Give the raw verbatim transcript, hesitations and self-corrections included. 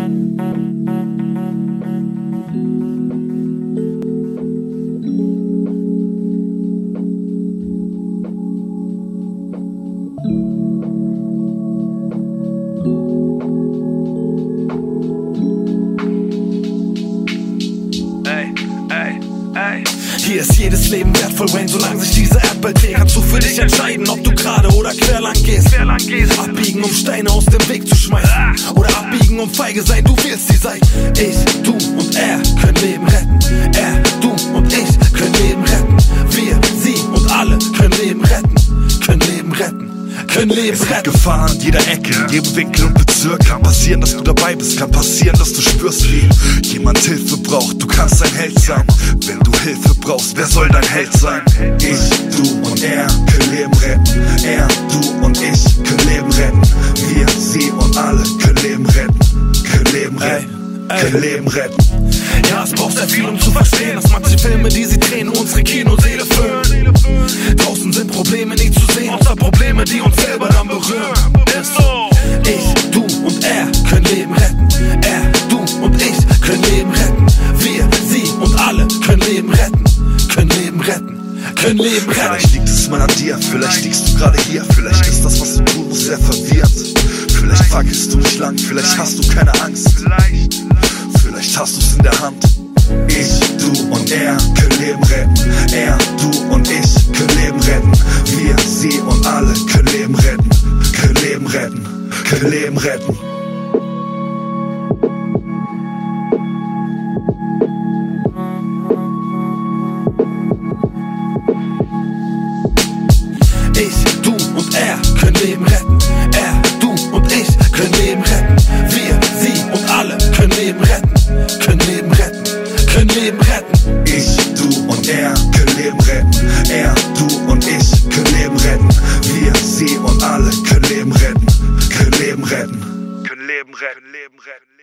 Hier ist jedes Leben wertvoll, Wayne, solange sich diese Erdball trägt. Kannst du für dich entscheiden, ob du gerade oder quer lang gehst. Abbiegen, um Steine aus dem Weg zu schmeißen, oder abbiegen, um feige sein, du wählst die Seite. Ich, du und er können Leben retten. Er, du und ich können Leben retten. Wir, sie und alle können Leben retten. Können Leben retten. Können Leben es retten. Gefahr an jeder Ecke, in jedem Winkel und Bezirk. Kann passieren, dass du dabei bist, kann passieren, dass du spürst, wie jemand Hilfe braucht. Du kannst ein Held sein, wenn du Hilfe brauchst. Wer soll dein Held sein? Ich, du und er können Leben retten. Er, du und ich können Leben retten. Wir, sie und alle können Leben retten. Können Leben retten. Können Leben retten. Ja, es braucht sehr viel, um zu verstehen, dass manche Filme, die sie drehen, unsere Kinoseele füllen. Draußen sind Probleme nie zu sehen, außer Probleme, die uns selber dann berühren. Ist so. Ich, du und er können Leben retten. Er, du und ich können Leben retten. Wir, sie und alle können Leben retten. Können Leben retten. Können Leben retten. Vielleicht liegt es mal an dir, vielleicht liegst du gerade hier. Vielleicht ist das, was du tun musst, sehr verwirrend. Vielleicht fackelst du nicht lang, vielleicht hast du keine Angst. Vielleicht hast du's in der Hand. Ich, du und er können Leben retten. Er, du und ich können Leben retten. Wir, sie und alle können Leben retten. Können Leben retten. Können Leben retten. Ich, du und er können Leben retten. Er, du und ich können Leben retten. Wir, sie und alle können Leben retten. Können Leben retten. Können Leben retten. Ich, du und er können Leben retten. Er, du und ich können Leben retten. Wir, sie und alle können Leben retten. Können Leben retten. Können Leben retten. Leben retten.